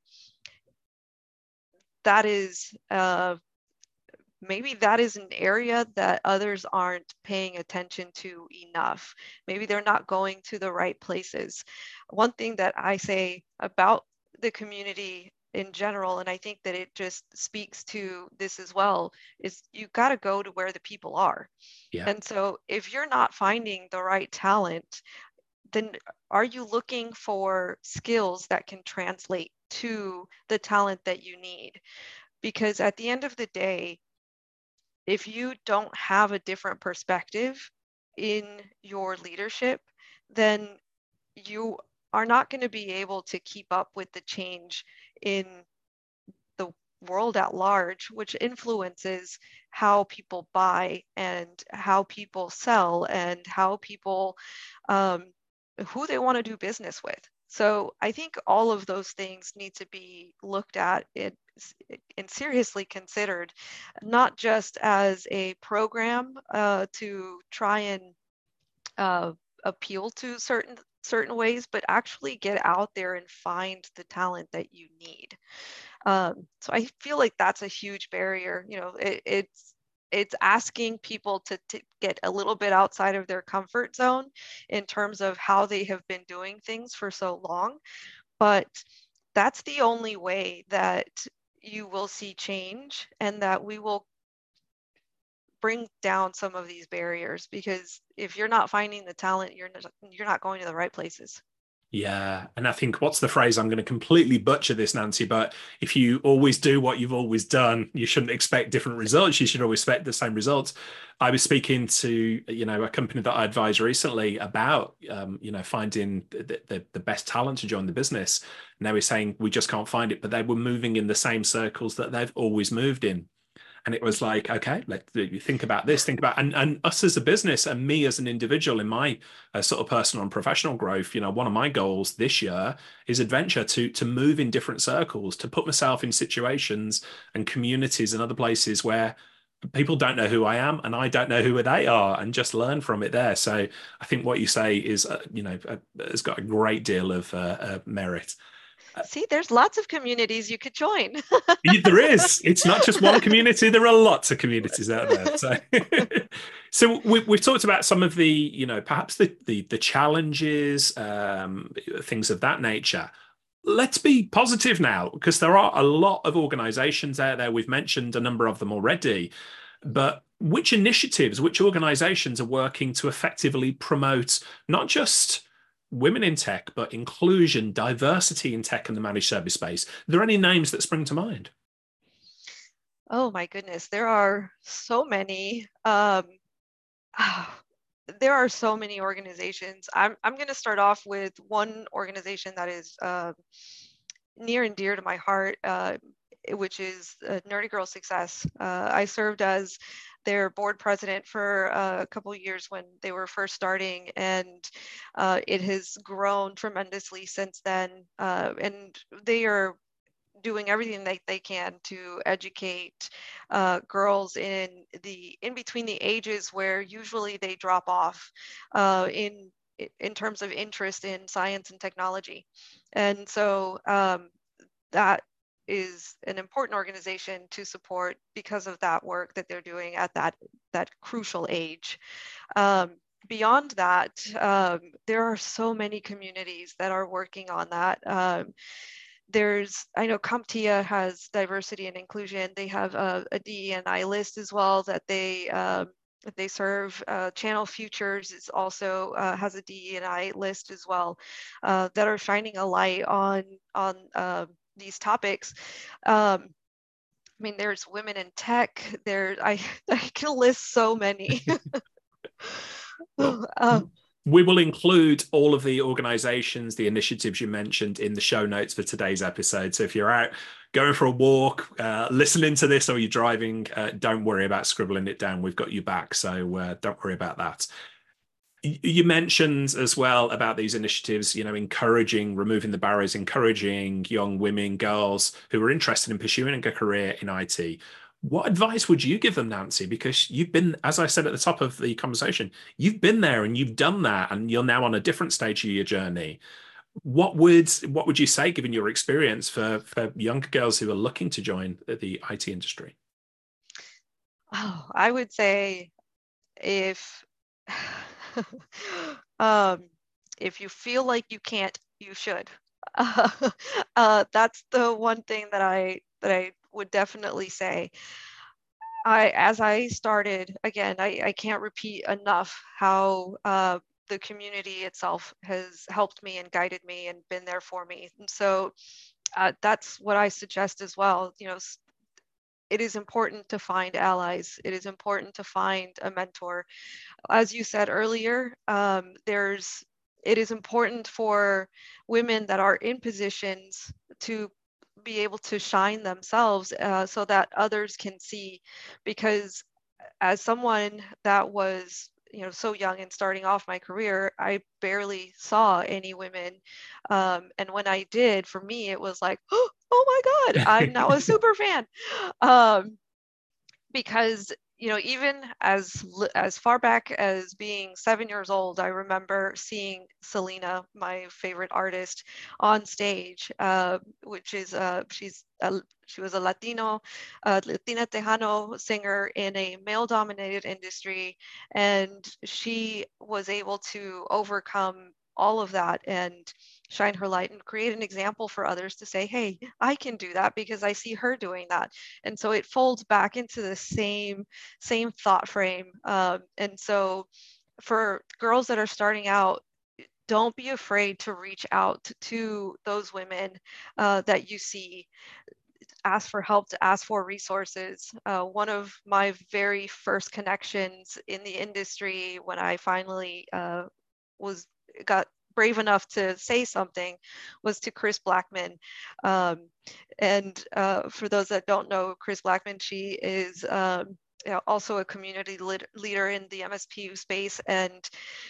that is uh, maybe that is an area that others aren't paying attention to enough. Maybe they're not going to the right places. One thing that I say about the community in general, and I think that it just speaks to this as well, is you got to go to where the people are. Yeah. And so if you're not finding the right talent, then are you looking for skills that can translate to the talent that you need? Because at the end of the day, if you don't have a different perspective in your leadership, then you are not going to be able to keep up with the change in the world at large, which influences how people buy and how people sell and how people, um, who they want to do business with. So I think all of those things need to be looked at and, and seriously considered, not just as a program uh, to try and uh, appeal to certain certain ways, but actually get out there and find the talent that you need. Um, so I feel like that's a huge barrier. You know, it, it's it's asking people to, to get a little bit outside of their comfort zone in terms of how they have been doing things for so long. But that's the only way that you will see change and that we will bring down some of these barriers, because if you're not finding the talent, you're not, you're not going to the right places. Yeah. And I think what's the phrase? I'm going to completely butcher this, Nancy, but if you always do what you've always done, you shouldn't expect different results. You should always expect the same results. I was speaking to, you know, a company that I advised recently about, um, you know, finding the, the, the best talent to join the business. And they were saying, we just can't find it, but they were moving in the same circles that they've always moved in. And it was like, okay, let's think about this, think about, and, and us as a business and me as an individual in my uh, sort of personal and professional growth, you know, one of my goals this year is adventure to, to move in different circles, to put myself in situations and communities and other places where people don't know who I am and I don't know who they are, and just learn from it there. So I think what you say is, uh, you know, uh, has got a great deal of uh, uh, merit. See, there's lots of communities you could join. There is. It's not just one community. There are lots of communities out there. So, so we, we've talked about some of the, you know, perhaps the the, the challenges, um, things of that nature. Let's be positive now, because there are a lot of organizations out there. We've mentioned a number of them already, but which initiatives, which organizations are working to effectively promote not just women in tech, but inclusion, diversity in tech and the managed service space? Are there any names that spring to mind? Oh my goodness, there are so many. Um, there are so many organizations. I'm, I'm going to start off with one organization that is uh, near and dear to my heart. Uh, which is uh, Nerdy Girl Success. Uh, I served as their board president for uh, a couple of years when they were first starting, and uh, it has grown tremendously since then. Uh, and they are doing everything that they can to educate uh, girls in the in between the ages where usually they drop off uh, in in terms of interest in science and technology. And so um, that is an important organization to support because of that work that they're doing at that that crucial age. Um, beyond that, um, there are so many communities that are working on that. Um, there's, I know CompTIA has diversity and inclusion. They have a, a D E and I list as well that they um, that they serve. Uh, Channel Futures is also uh, has a D E and I list as well uh, that are shining a light on on uh, these topics. Um, I mean, there's women in tech. There, I I can list so many. Well, uh, we will include all of the organizations, the initiatives you mentioned in the show notes for today's episode. So if you're out going for a walk, uh, listening to this, or you're driving, uh, don't worry about scribbling it down. We've got you back. So uh, don't worry about that. You mentioned as well about these initiatives, you know, encouraging, removing the barriers, encouraging young women, girls who are interested in pursuing a career in I T. What advice would you give them, Nancy? Because you've been, as I said at the top of the conversation, you've been there and you've done that, and you're now on a different stage of your journey. What would what would you say, given your experience, for for younger girls who are looking to join the I T industry? Oh, I would say if um, if you feel like you can't, you should. Uh, uh, that's the one thing that I that I would definitely say. I, as I started, again, I, I can't repeat enough how uh, the community itself has helped me and guided me and been there for me. And so uh, that's what I suggest as well. You know, it is important to find allies. It is important to find a mentor. As you said earlier, um, there's it is important for women that are in positions to be able to shine themselves uh, so that others can see. Because as someone that was, you know, so young and starting off my career, I barely saw any women. Um, and when I did, for me, it was like, oh my God, I'm now a super fan. Um, because you know, even as as far back as being seven years old, I remember seeing Selena, my favorite artist, on stage, uh, which is uh, she's a, she was a Latino, uh, Latina Tejano singer in a male-dominated industry, and she was able to overcome all of that and shine her light and create an example for others to say, hey, I can do that because I see her doing that. And so it folds back into the same same thought frame. Um, and so for girls that are starting out, don't be afraid to reach out to those women uh, that you see. Ask for help, to ask for resources. Uh, one of my very first connections in the industry when I finally uh, was got brave enough to say something was to Chris Blackman. Um, and uh, for those that don't know Chris Blackman, she is um, you know, also a community lit- leader in the M S P U space. And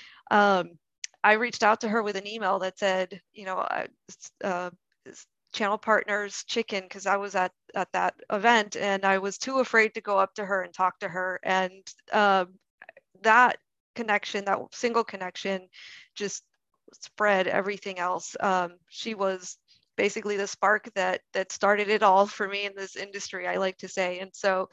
um, I reached out to her with an email that said, you know, uh, channel partners chicken, because I was at, at that event and I was too afraid to go up to her and talk to her. And um, that connection, that single connection, just spread everything else. Um, she was basically the spark that that started it all for me in this industry, I like to say. And so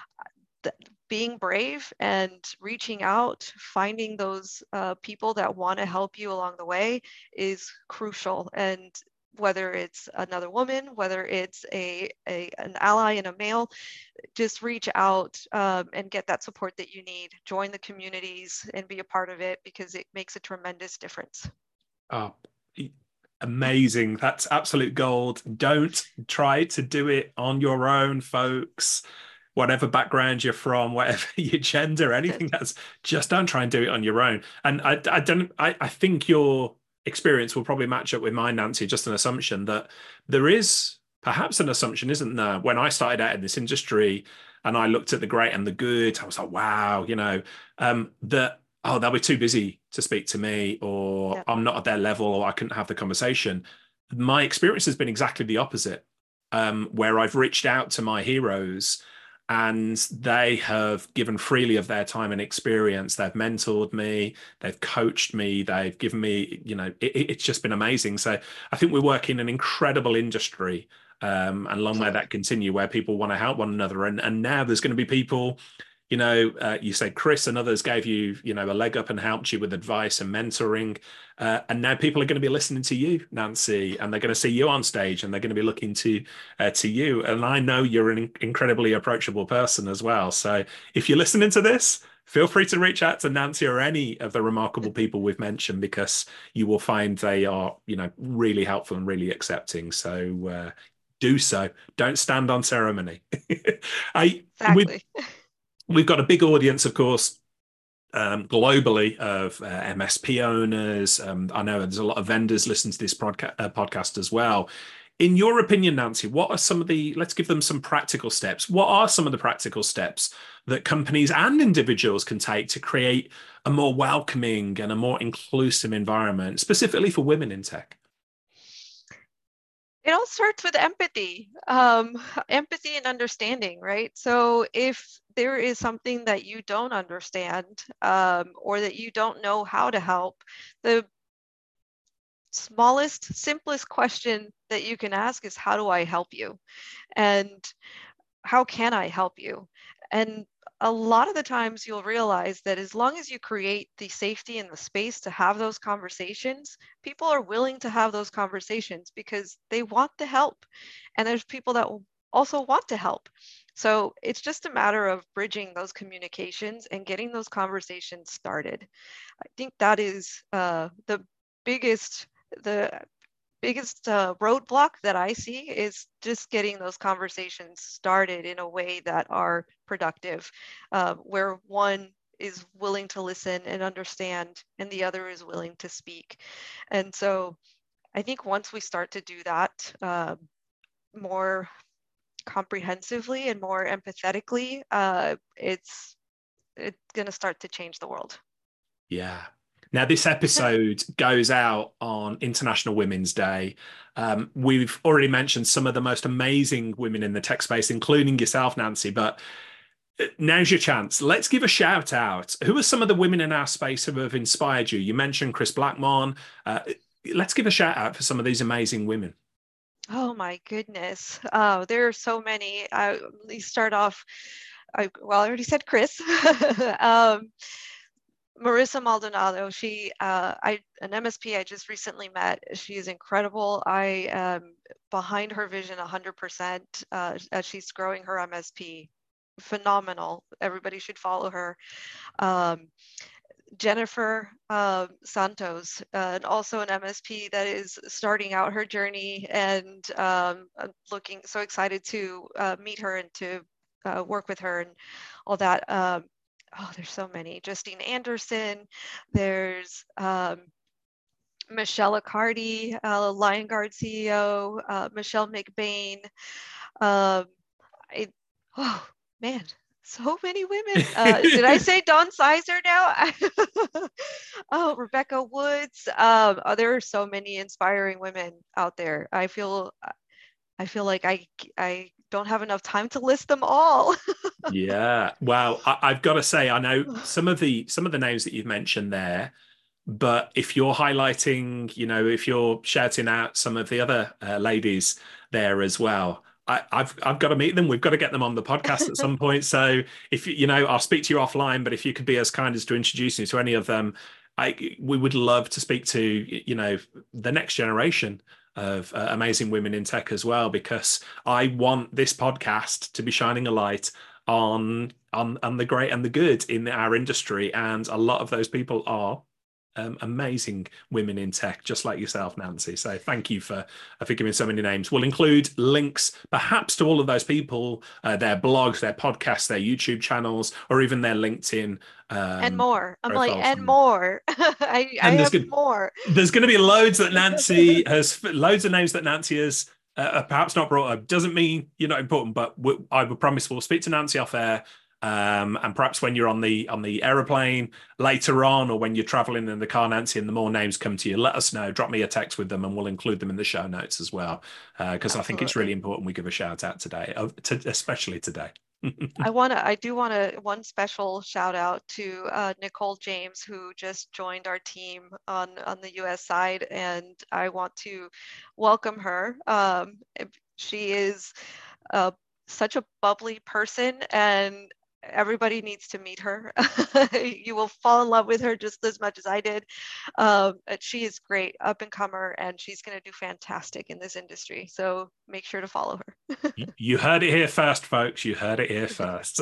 th- being brave and reaching out, finding those uh, people that want to help you along the way is crucial. And whether it's another woman, whether it's a, a an ally and a male, just reach out um, and get that support that you need. Join the communities and be a part of it, because it makes a tremendous difference. Oh, amazing. That's absolute gold. Don't try to do it on your own, folks. Whatever background you're from, whatever your gender, anything that's just don't try and do it on your own. And I, I don't, I, I think your experience will probably match up with mine, Nancy, just an assumption that there is perhaps an assumption, isn't there? When I started out in this industry and I looked at the great and the good, I was like, wow, you know, um, that, oh, they'll be too busy to speak to me, or Yeah. I'm not at their level, or I couldn't have the conversation. My experience has been exactly the opposite, um, where I've reached out to my heroes and they have given freely of their time and experience. They've mentored me, they've coached me, they've given me, you know, it, it's just been amazing. So I think we work in an incredible industry, um, and long may Absolutely. that continue, where people want to help one another. And, and now there's going to be people, you know, uh, you said Chris and others gave you, you know, a leg up and helped you with advice and mentoring. Uh, and now people are going to be listening to you, Nancy, and they're going to see you on stage and they're going to be looking to uh, to you. And I know you're an incredibly approachable person as well. So if you're listening to this, feel free to reach out to Nancy or any of the remarkable people we've mentioned, because you will find they are, you know, really helpful and really accepting. So uh, do so. Don't stand on ceremony. I with Exactly. We've got a big audience, of course, um, globally, of uh, M S P owners. Um, I know there's a lot of vendors listen to this podca- uh, podcast as well. In your opinion, Nancy, what are some of the, let's give them some practical steps. What are some of the practical steps that companies and individuals can take to create a more welcoming and a more inclusive environment, specifically for women in tech? It all starts with empathy, um, empathy and understanding, right? So if there is something that you don't understand, um, or that you don't know how to help, the smallest, simplest question that you can ask is, how do I help you? And how can I help you? And a lot of the times you'll realize that as long as you create the safety and the space to have those conversations, people are willing to have those conversations because they want the help. And there's people that also want to help. So it's just a matter of bridging those communications and getting those conversations started. I think that is uh, the biggest, the biggest uh, roadblock that I see is just getting those conversations started in a way that are productive, uh, where one is willing to listen and understand, and the other is willing to speak. And so I think once we start to do that uh, more comprehensively and more empathetically, uh, it's it's going to start to change the world. Yeah. Now, this episode goes out on International Women's Day. Um, we've already mentioned some of the most amazing women in the tech space, including yourself, Nancy, but now's your chance. Let's give a shout out. Who are some of the women in our space who have inspired you? You mentioned Chris Blackmon. Uh, let's give a shout out for some of these amazing women. Oh my goodness. Oh, there are so many. I, let me start off. I, well, I already said Chris. um, Marissa Maldonado, she, uh, I, an M S P I just recently met. She is incredible. I am behind her vision one hundred percent uh, as she's growing her M S P. Phenomenal. Everybody should follow her. Um, Jennifer uh, Santos, uh, and also an M S P that is starting out her journey, and um, I'm looking so excited to uh, meet her and to uh, work with her and all that. Um, oh, there's so many. Justine Anderson, there's um, Michelle Accardi, uh, Lion Guard C E O, uh, Michelle McBain. Um, I, oh man, so many women. Uh, did I say Dawn Sizer now? Oh, Rebecca Woods. Um, oh, there are so many inspiring women out there. I feel, I feel like I, I don't have enough time to list them all. Yeah. Well, I, I've got to say, I know some of the some of the names that you've mentioned there, but if you're highlighting, you know, if you're shouting out some of the other uh, ladies there as well, I, I've I've got to meet them. We've got to get them on the podcast at some point. So if you, you know, I'll speak to you offline, but if you could be as kind as to introduce me to any of them, I we would love to speak to, you know, the next generation of uh, amazing women in tech as well, because I want this podcast to be shining a light on on on the great and the good in our industry, and a lot of those people are um, amazing women in tech, just like yourself, Nancy. So thank you for for giving so many names. We'll include links perhaps to all of those people, uh, their blogs, their podcasts, their YouTube channels, or even their LinkedIn um, and more. I'm like, profiles. and more. I, I And there's have good, more. there's going to be loads that Nancy has, loads of names that Nancy has uh, perhaps not brought up, doesn't mean you're not important, but we, I would promise we'll speak to Nancy off air. Um, and perhaps when you're on the on the aeroplane later on, or when you're traveling in the car, Nancy, and the more names come to you, let us know. Drop me a text with them, and we'll include them in the show notes as well. Because uh, I think it's really important we give a shout out today, uh, to, especially today. I want to, I do want to, one special shout out to uh, Nicole James, who just joined our team on, on the U S side, and I want to welcome her. Um, she is uh, such a bubbly person, and everybody needs to meet her. You will fall in love with her just as much as I did. Um, she is great, up and comer, and she's going to do fantastic in this industry. So make sure to follow her. You heard it here first, folks. You heard it here first.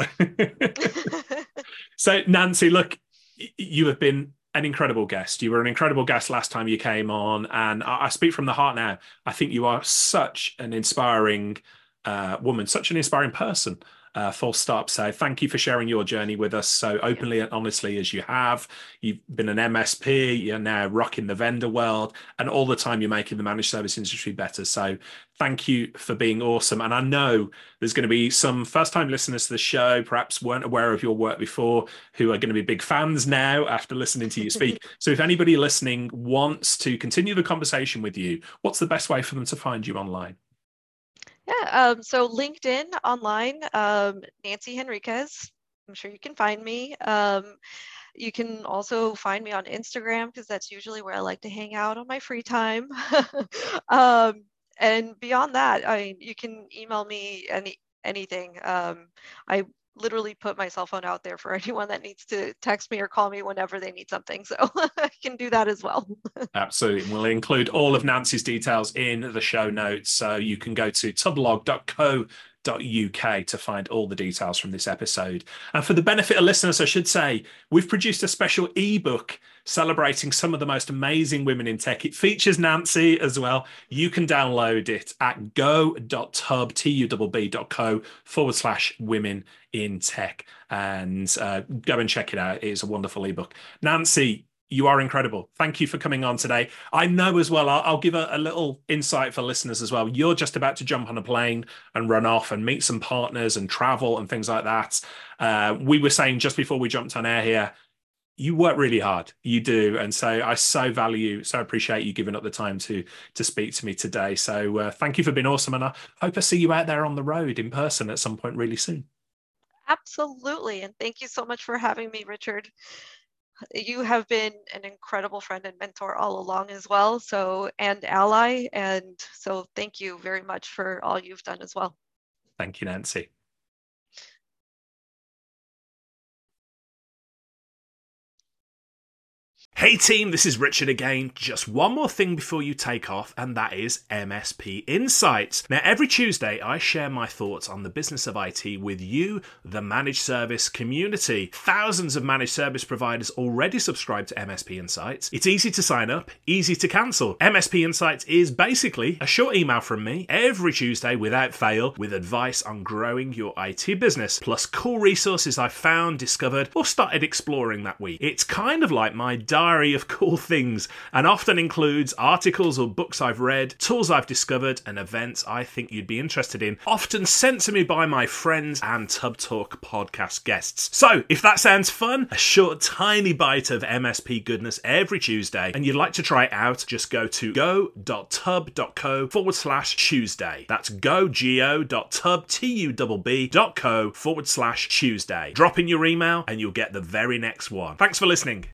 So, Nancy, look, you have been an incredible guest. You were an incredible guest last time you came on, and I speak from the heart now. I think you are such an inspiring uh, woman, such an inspiring person. Uh, full stop. So thank you for sharing your journey with us so openly and honestly as you have. You've been an M S P, you're now rocking the vendor world, and all the time you're making the managed service industry better. So thank you for being awesome. And I know there's going to be some first-time listeners to the show, perhaps weren't aware of your work before, who are going to be big fans now after listening to you speak. So if anybody listening wants to continue the conversation with you, what's the best way for them to find you online? Yeah, um, so LinkedIn online, um, Nancy Henriquez. I'm sure you can find me. Um, you can also find me on Instagram, because that's usually where I like to hang out on my free time. um, and beyond that, I mean, you can email me any anything. Um, I literally put my cell phone out there for anyone that needs to text me or call me whenever they need something. So I can do that as well. Absolutely. We'll include all of Nancy's details in the show notes. So you can go to tublog dot co dot uk to find all the details from this episode. And for the benefit of listeners, I should say, we've produced a special ebook celebrating some of the most amazing women in tech. It features Nancy as well. You can download it at go.tub, T-U-B-B dot co forward slash women in tech. And uh, go and check it out. It is a wonderful ebook. Nancy, you are incredible. Thank you for coming on today. I know as well, I'll, I'll give a, a little insight for listeners as well. You're just about to jump on a plane and run off and meet some partners and travel and things like that. Uh, we were saying just before we jumped on air here, you work really hard. You do. And so I so value, so appreciate you giving up the time to, to speak to me today. So uh, thank you for being awesome. And I hope I see you out there on the road in person at some point really soon. Absolutely. And thank you so much for having me, Richard. You have been an incredible friend and mentor all along as well, so, and ally. And so thank you very much for all you've done as well. Thank you, Nancy. Hey team, this is Richard again. Just one more thing before you take off, and that is M S P Insights. Now, every Tuesday, I share my thoughts on the business of I T with you, the managed service community. Thousands of managed service providers already subscribe to M S P Insights. It's easy to sign up, easy to cancel. M S P Insights is basically a short email from me every Tuesday without fail with advice on growing your I T business, plus cool resources I've found, discovered, or started exploring that week. It's kind of like my diary of cool things, and often includes articles or books I've read, tools I've discovered, and events I think you'd be interested in, often sent to me by my friends and Tub Talk podcast guests. So, if that sounds fun, a short tiny bite of M S P goodness every Tuesday, and you'd like to try it out, just go to go.tub.co forward slash Tuesday. That's go.go.tub, T-U-B-B dot co forward slash Tuesday. Drop in your email and you'll get the very next one. Thanks for listening.